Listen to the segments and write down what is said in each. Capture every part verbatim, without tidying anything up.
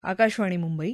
आकाशवाणी मुंबई.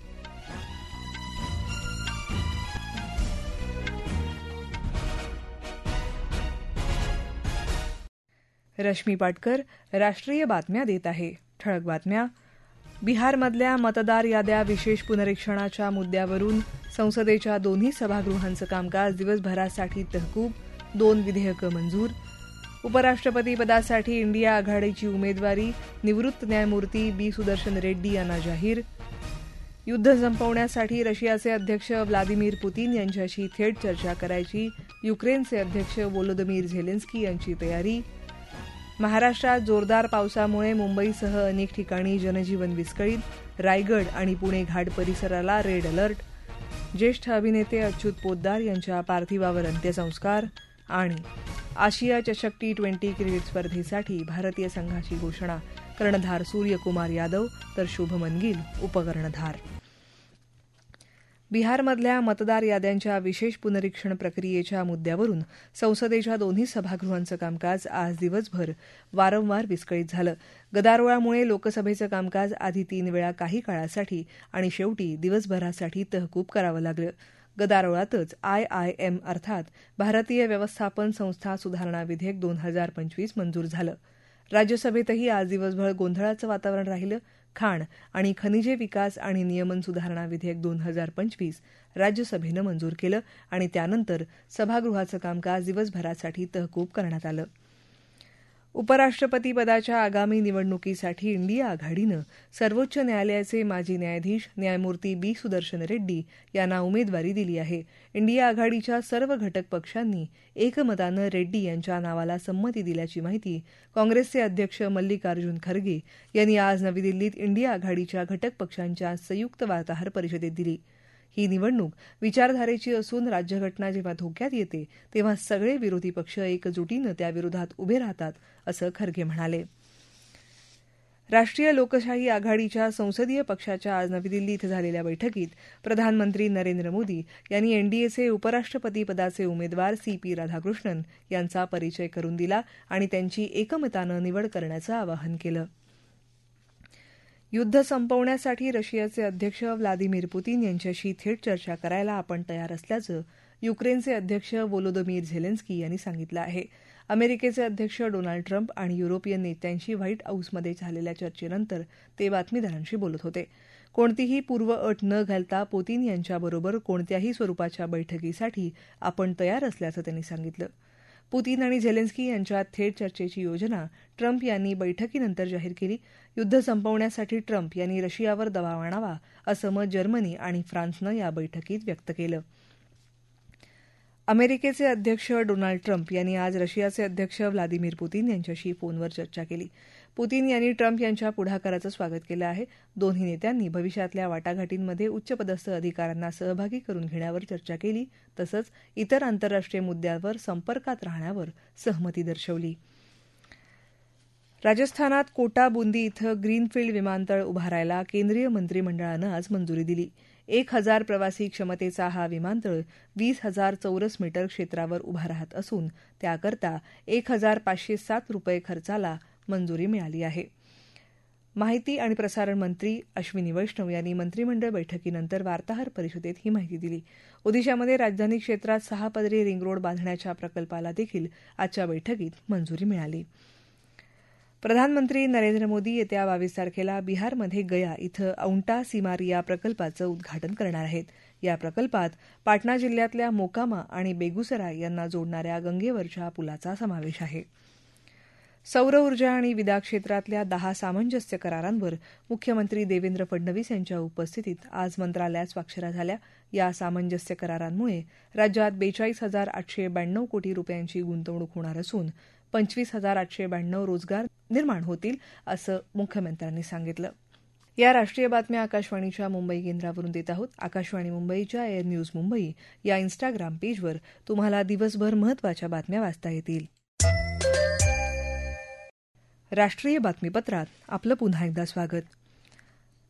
रश्मी पाटकर राष्ट्रीय बातम्या देत आहे. ठळक बातम्या. बिहारमधल्या मतदार याद्या विशेष पुनरीक्षणाच्या मुद्द्यावरून संसदेच्या दोन्ही सभागृहांचं कामकाज दिवसभरासाठी तहकूब. दोन विधेयकं मंजूर. उपराष्ट्रपतीपदासाठी इंडिया आघाडीची उमेदवारी निवृत्त न्यायमूर्ती बी सुदर्शन रेड्डी यांना जाहीर. युद्ध संपवण्यासाठी रशियाचे अध्यक्ष व्लादिमीर पुतीन यांच्याशी थेट चर्चा करायची युक्रेनचे अध्यक्ष व्लोदिमीर झेलेन्स्की यांची तयारी. महाराष्ट्रात जोरदार पावसामुळे मुंबईसह अनेक ठिकाणी जनजीवन विस्कळीत. रायगड आणि पुणे घाट परिसराला रेड अलर्ट. ज्येष्ठ अभिनेते अच्युत पोद्दार यांच्या पार्थिवावर अंत्यसंस्कार. आणि आशिया चषक टी ट्वेंटी क्रिकेट स्पर्धेसाठी भारतीय संघाची घोषणा. कर्णधार सूर्यकुमार यादव तर शुभमन गिल उपकर्णधार. बिहारमधल्या मतदार याद्यांच्या विशेष पुनरीक्षण प्रक्रियेच्या मुद्द्यावरून संसदेच्या दोन्ही सभागृहांचं कामकाज आज दिवसभर वारंवार विस्कळीत झालं. गदारोळामुळे लोकसभेचं कामकाज आधी तीन वेळा काही काळासाठी आणि शेवटी दिवसभरासाठी तहकूब करावं लागलं. गदारोळातच आय आय एम अर्थात भारतीय व्यवस्थापन संस्था सुधारणा विधेयक दोन हजार पंचवीस मंजूर झालं. राज्यसभेतही आज दिवसभर गोंधळाचं वातावरण राहिलं. खाण आणि खनिजे विकास आणि नियमन सुधारणा विधेयक दोन हजार पंचवीस राज्यसभेनं मंजूर केलं आणि त्यानंतर सभागृहाचं कामकाज दिवसभरासाठी तहकूब करण्यात आलं. उपराष्ट्रपतीपदाच्या आगामी निवडणुकीसाठी इंडिया आघाडीनं सर्वोच्च न्यायालयाचे माजी न्यायाधीश न्यायमूर्ती बी सुदर्शन रेड्डी यांना उमेदवारी दिली आहे. इंडिया आघाडीच्या सर्व घटक पक्षांनी एकमतानं रेड्डी यांच्या नावाला संमती दिल्याची माहिती काँग्रेसचे अध्यक्ष मल्लिकार्जुन खरगे यांनी आज नवी दिल्लीत इंडिया आघाडीच्या घटक पक्षांच्या संयुक्त वार्ताहर परिषदेत दिली. ही निवडणूक विचारधारेची असून राज्यघटना जेव्हा धोक्यात येते तेव्हा सगळे विरोधी पक्ष एकजुटीनं त्याविरोधात उभे राहतात, असं खरगे म्हणाले. राष्ट्रीय लोकशाही आघाडीच्या संसदीय पक्षाच्या आज नवी दिल्ली इथं झालेल्या बैठकीत प्रधानमंत्री नरेंद्र मोदी यांनी एनडीएचे उपराष्ट्रपतीपदाचे उमेदवार सी पी राधाकृष्णन यांचा परिचय करून दिला आणि त्यांची एकमतानं निवड करण्याचं आवाहन केलं. युद्ध संपवण्यासाठी रशियाचे अध्यक्ष व्लादिमीर पुतीन यांच्याशी थेट चर्चा करायला आपण तयार असल्याचं युक्रेनचे अध्यक्ष व्लोदिमीर झेलेन्स्की यांनी सांगितलं आहे. अमेरिकेचे अध्यक्ष डोनाल्ड ट्रम्प आणि युरोपियन नेत्यांशी व्हाईट हाऊसमध्ये झालेल्या चर्चेनंतर ते बातमीदारांशी बोलत होते. कोणतीही पूर्वअट न घालता पुतीन यांच्याबरोबर कोणत्याही स्वरूपाच्या बैठकीसाठी आपण तयार असल्याचं त्यांनी सांगितलं. पुतीन आणि झेलेन्स्की यांच्यात थेट चर्चेची योजना ट्रम्प यांनी बैठकीनंतर जाहीर केली. युद्ध संपवण्यासाठी ट्रम्प यांनी रशियावर दबाव आणावा असं मत जर्मनी आणि फ्रान्सनं या बैठकीत व्यक्त केलं. अमेरिकेचे अध्यक्ष डोनाल्ड ट्रम्प यांनी आज रशियाचे अध्यक्ष व्लादिमीर पुतीन यांच्याशी फोनवर चर्चा केली. पुतीन यांनी ट्रम्प यांच्या पुढाकाराचं स्वागत केलं आहे. दोन्ही नेत्यांनी भविष्यातल्या वाटाघाटींमध्ये उच्चपदस्थ अधिकाऱ्यांना सहभागी करून घेण्यावर चर्चा केली तसंच इतर आंतरराष्ट्रीय मुद्द्यांवर संपर्कात राहण्यावर सहमती दर्शवली. राजस्थानात कोटा बुंदी इथं ग्रीनफील्ड विमानतळ उभारायला केंद्रीय मंत्रिमंडळानं आज मंजुरी दिली. एक हजार प्रवासी क्षमतेचा हा विमानतळ वीस हजार चौरस मीटर क्षेत्रावर उभा राहत असून त्याकरता एक हजार पाचशे सात रुपये खर्चाला मंजुरी मिळाली आहे. माहिती आणि प्रसारण मंत्री अश्विनी वैष्णव यांनी मंत्रिमंडळ बैठकीनंतर वार्ताहर परिषदेत ही माहिती दिली. ओदिशामध्ये राजधानी क्षेत्रात सहा पदरी रिंग रोड बांधण्याच्या प्रकल्पाला देखील आजच्या बैठकीत मंजुरी मिळाली. प्रधानमंत्री नरेंद्र मोदी येत्या बावीस तारखेला बिहारमध्ये गया इथं औंटा सिमारिया प्रकल्पाचं उद्घाटन करणार आहेत. या प्रकल्पात पाटणा जिल्ह्यातल्या मोकामा आणि बेगुसराय यांना जोडणाऱ्या गंगेवरच्या पुलाचा समावेश आहे. सौर ऊर्जा आणि विदा क्षेत्रातल्या दहा सामंजस्य करारांवर मुख्यमंत्री देवेंद्र फडणवीस यांच्या उपस्थितीत आज मंत्रालयात स्वाक्षऱ्या झाल्या. या सामंजस्य करारांमुळे राज्यात बेचाळीस हजार आठशे ब्याण्णव कोटी रुपयांची गुंतवणूक होणार असून पंचवीस हजार आठशे ब्याण्णव रोजगार निर्माण होतील असं मुख्यमंत्र्यांनी सांगितलं. या राष्ट्रीय बातम्या आकाशवाणीच्या मुंबई केंद्रावरून देत आहोत. आकाशवाणी मुंबईच्या एअर न्यूज मुंबई या इन्स्टाग्राम पेजवर तुम्हाला दिवसभर महत्त्वाच्या बातम्या वाचता येतील. राष्ट्रीय बातमीपत्रात आपलं पुन्हा एकदा स्वागत.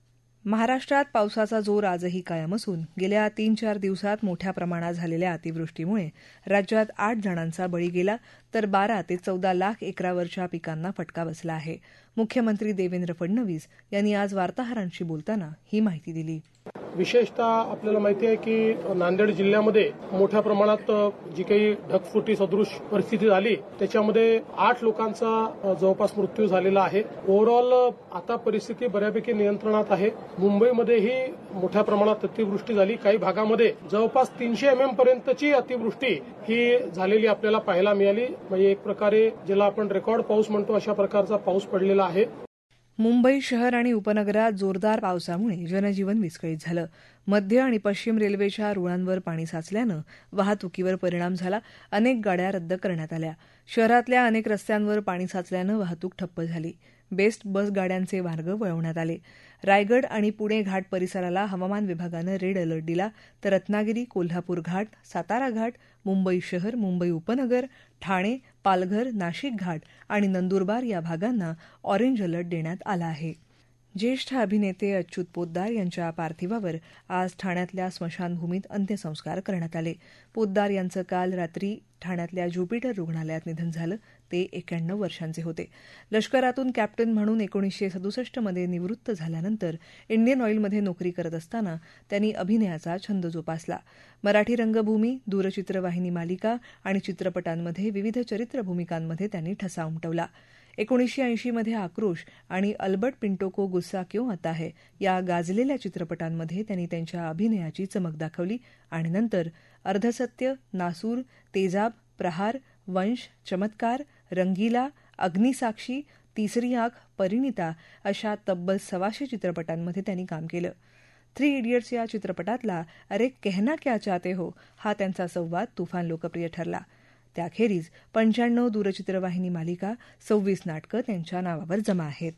महाराष्ट्रात पावसाचा जोर आजही कायम असून गेल्या तीन चार दिवसात मोठ्या प्रमाणात झालेल्या अतिवृष्टीमुळे राज्यात आठ जणांचा बळी गेला तर बारा ते चौदा लाख एकरावरच्या पिकांना फटका बसला आहे. मुख्यमंत्री देवेंद्र फडणवीस यांनी आज वार्ताहरांशी बोलताना ही माहिती दिली. विशेषतः आपल्याला माहिती आहे की नांदेड जिल्ह्यामध्ये मोठ्या प्रमाणात जी काही ढगफुटी सदृश परिस्थिती झाली त्याच्यामध्ये आठ लोकांचा जवळपास मृत्यू झालेला आहे. ओव्हरऑल आता परिस्थिती बऱ्यापैकी नियंत्रणात आहे. मुंबईमध्येही मोठ्या प्रमाणात अतिवृष्टी झाली. काही भागामध्ये जवळपास तीनशे एम एम पर्यंतची अतिवृष्टी ही झालेली आपल्याला पाहायला मिळाली. म्हणजे एक प्रकारे ज्याला आपण रेकॉर्ड पाऊस म्हणतो अशा प्रकारचा पाऊस पडलेला आहे. मुंबई शहर आणि उपनगरात जोरदार पावसामुळे जनजीवन विस्कळीत झालं. मध्य आणि पश्चिम रेल्वेच्या रुळांवर पाणी साचल्यानं वाहतुकीवर परिणाम झाला. अनेक गाड्या रद्द करण्यात आल्या. शहरातल्या अनेक रस्त्यांवर पाणी साचल्यानं वाहतूक ठप्प झाली. बेस्ट बस गाड्यांचे मार्ग वळवण्यात आले. रायगड आणि पुणे घाट परिसराला हवामान विभागानं रेड अलर्ट दिला तर रत्नागिरी, कोल्हापूर घाट, सातारा घाट, मुंबई शहर, मुंबई उपनगर, ठाणे, पालघर, नाशिक घाट आणि नंदुरबार या भागांना ऑरेंज अलर्ट देण्यात आला आहे. ज्येष्ठ अभिनेते अच्युत पोद्दार यांच्या पार्थिवावर आज ठाण्यातल्या स्मशानभूमीत अंत्यसंस्कार करण्यात आले. पोद्दार यांचं काल रात्री ठाण्यातल्या ज्युपिटर रुग्णालयात निधन झालं. ते एक्याण्णव वर्षांचे होते. लष्करातून कॅप्टन म्हणून एकोणीसशे सदुसष्ट मध्ये निवृत्त झाल्यानंतर इंडियन ऑइलमध्ये नोकरी करत असताना त्यांनी अभिनयाचा छंद जोपासला. मराठी रंगभूमी, दूरचित्रवाहिनी मालिका आणि चित्रपटांमध्ये विविध चरित्र भूमिकांमध्ये त्यांनी ठसा उमटवला. एकोणीसशे ऐंशी मध्ये आक्रोश आणि अल्बर्ट पिंटो को गुस्सा क्यों आता है या गाजलेल्या चित्रपटांमध्ये त्यांनी त्यांच्या अभिनयाची चमक दाखवली आणि नंतर अर्धसत्य, नासूर, तेजाब, प्रहार, वंश, चमत्कार, रंगीला, अग्निसाक्षी, तिसरी आंख, परिणिता अशा तब्बल सव्वाशे चित्रपटांमध्ये त्यांनी काम केलं. थ्री इडियट्स या चित्रपटातला अरे कहना क्या चाहते हो हा त्यांचा संवाद तुफान लोकप्रिय ठरला. त्याखेरीज पंच्याण्णव दूरचित्रवाहिनी मालिका, सव्वीस नाटकं त्यांच्या नावावर जमा आहेत.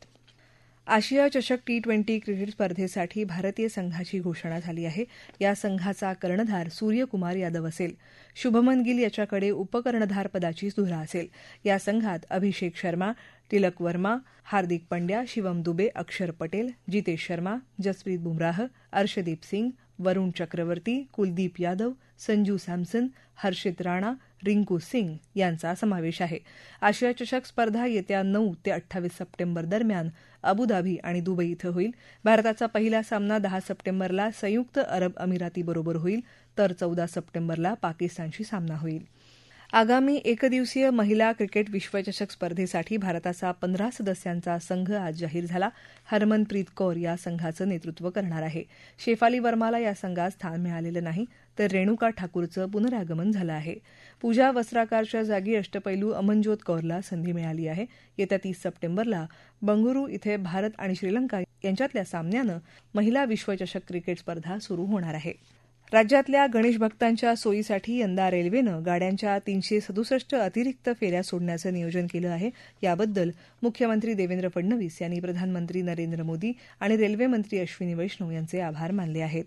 आशिया चषक टी ट्वेंटी क्रिकेट स्पर्धेसाठी भारतीय संघाची घोषणा झाली आहे. या संघाचा कर्णधार सूर्यकुमार यादव असेल. शुभमन गिल याच्याकडे उपकर्णधार पदाची धुरा असेल. या संघात अभिषेक शर्मा, तिलक वर्मा, हार्दिक पंड्या, शिवम दुबे, अक्षर पटेल, जितेश शर्मा, जसप्रीत बुमराह, अर्शदीप सिंग, वरुण चक्रवर्ती, कुलदीप यादव, संजू सॅमसन, हर्षित राणा, रिंकू सिंग यांचा समावेश आहे. आशिया चषक स्पर्धा येत्या नऊ ते अठ्ठावीस सप्टेंबर दरम्यान अबुधाबी आणि दुबई इथं होईल. भारताचा पहिला सामना दहा सप्टेंबरला संयुक्त अरब अमिरातीबरोबर होईल तर चौदा सप्टेंबरला पाकिस्तानशी सामना होईल. आगामी एकदिवसीय महिला क्रिकेट विश्वचषक स्पर्धेसाठी भारताचा पंधरा सदस्यांचा संघ आज जाहीर झाला. हरमनप्रीत कौर या संघाचं नेतृत्व करणार आहे. शेफाली वर्माला या संघात स्थान मिळालेलं नाही तर रेणुका ठाकूरचं पुनरागमन झालं आहे. पूजा वस्त्राकारच्या जागी अष्टपैलू अमनजोत कौरला संधी मिळाली आहे. येत्या तीस सप्टेंबरला बंगळुरू इथे भारत आणि श्रीलंका यांच्यातल्या सामन्यानं महिला विश्वचषक क्रिकेट स्पर्धा सुरू होणार आहे. राज्यातल्या गणेश भक्तांच्या सोयीसाठी यंदा रेल्वेनं गाड्यांच्या तीनशे सदुसष्ट अतिरिक्त फेऱ्या सोडण्याचं नियोजन केलं आहे. याबद्दल मुख्यमंत्री देवेंद्र फडणवीस यांनी प्रधानमंत्री नरेंद्र मोदी आणि रेल्वेमंत्री अश्विनी वैष्णव यांचे आभार मानले आहेत.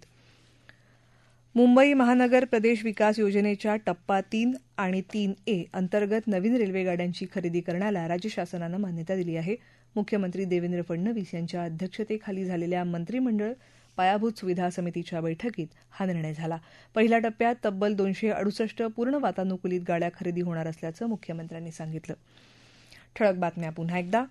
मुंबई महानगर प्रदेश विकास योजनेच्या टप्पा तीन आणि तीन ए अंतर्गत नवीन रेल्वेगाड्यांची खरेदी करण्याला राज्य शासनानं मान्यता दिली आहे. मुख्यमंत्री देवेंद्र फडणवीस यांच्या अध्यक्षतेखाली झालेल्या मंत्रिमंडळ पायाभूत सुविधा समितीच्या बैठकीत हा निर्णय झाला. पहिल्या टप्प्यात तब्बल दोनशे अडुसष्ट पूर्ण वातानुकूलित गाड्या खरेदी होणार असल्याचं मुख्यमंत्र्यांनी सांगितलं. ठळक बातम्या पुन्हा एकदा.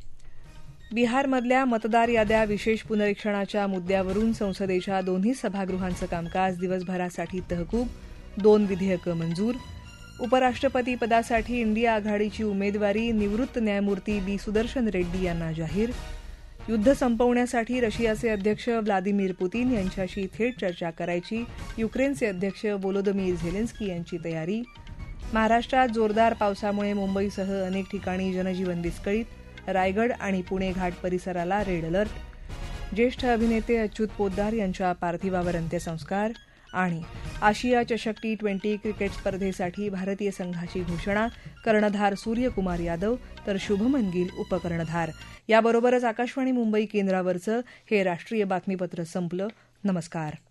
बिहारमधल्या मतदार याद्या विशेष पुनरीक्षणाच्या मुद्द्यावरून संसदेच्या दोन्ही सभागृहांचं कामकाज दिवसभरासाठी तहकूब. दोन विधेयकं मंजूर. उपराष्ट्रपती पदासाठी इंडिया आघाडीची उमेदवारी निवृत्त न्यायमूर्ती बी सुदर्शन रेड्डी यांना जाहीर. युद्ध संपवण्यासाठी रशियाचे अध्यक्ष व्लादिमीर पुतीन यांच्याशी थेट चर्चा करायची युक्रेनचे अध्यक्ष व्लोदिमीर झेलेन्स्की यांची तयारी. महाराष्ट्रात जोरदार पावसामुळे मुंबईसह अनेक ठिकाणी जनजीवन विस्कळीत. रायगड आणि पुणे घाट परिसराला रेड अलर्ट. ज्येष्ठ अभिनेते अच्युत पोद्दार यांच्या पार्थिवावर अंत्यसंस्कार. आणि आशिया चषक टी ट्वेंटी क्रिकेट स्पर्धेसाठी भारतीय संघाची घोषणा. कर्णधार सूर्यकुमार यादव तर शुभमन गिल उपकर्णधार. याबरोबरच आकाशवाणी मुंबई केंद्रावरचं हे राष्ट्रीय बातमीपत्र संपलं. नमस्कार.